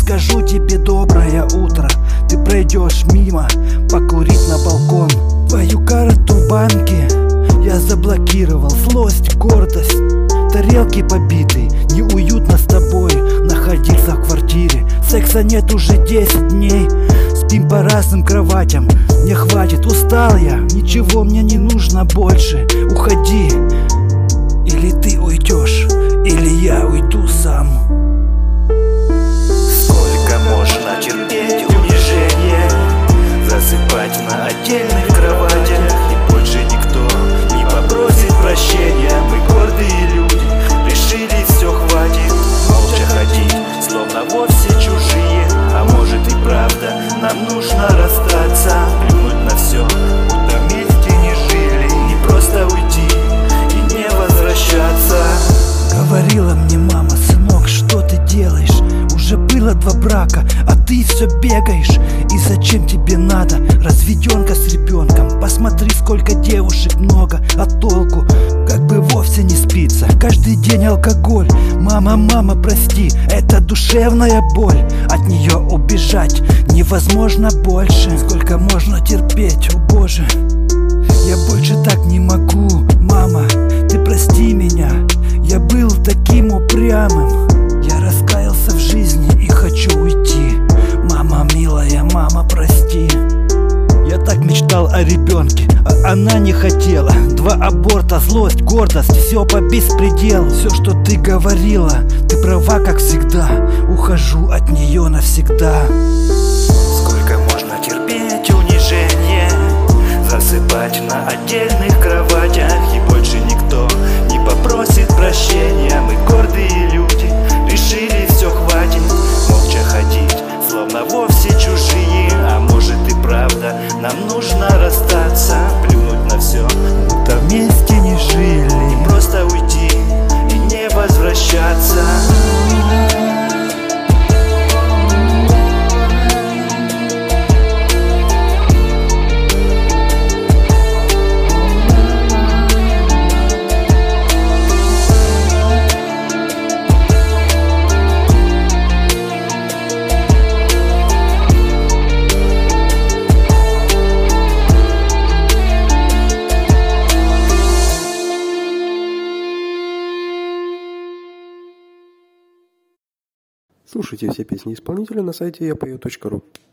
скажу тебе доброе утро. Ты пройдешь мимо, покурить на балкон. Твою карту в банке я заблокировал. Злость, гордость, тарелки побиты. Неуютно с тобой находиться в квартире. Секса нет уже 10 дней. Спим по разным кроватям. Мне хватит, устал я. Ничего мне не нужно больше. Уходи. Или ты уйдешь, или я уйду сам. Сколько можно терпеть унижение, засыпать на отдельных кроватях, и больше никто не попросит прощения. Мы гордые люди, решили все хватит. Молча ходить, словно вовсе чужие. А может и правда, нам нужно расстаться. Плюнуть на все, будто вместе не жили. Не просто уйти и не возвращаться. Говорила мне мама: сынок, что ты делаешь? Уже было 2 брака, а ты все бегаешь. И зачем тебе надо разведенка с ребенком? Посмотри, сколько девушек много, а толку как бы вовсе не спится. Каждый день алкоголь. Мама, мама, прости, это душевная боль. От нее убежать невозможно больше. Сколько можно терпеть, о боже. Я больше так не могу, мама, ты прости меня. Я был таким упрямым. Я раскаялся в жизни и хочу уйти. Мама милая, мама, прости. Я так мечтал о ребенке, а она не хотела. 2 аборта, злость, гордость, все по беспределу. Все, что ты говорила, ты права, как всегда. Ухожу от нее навсегда. Сколько можно терпеть унижение, засыпать на отдельных кроватях, и больше никто не попросит прощения. Мы гордые люди, решили все хватит. Молча ходить, словно вовсе чужие. А может и правда, нам нужно расстаться. Плюнуть на все, будто вместе не жили. И просто уйти и не возвращаться. Слушайте все песни исполнителя на сайте yapeo.ru.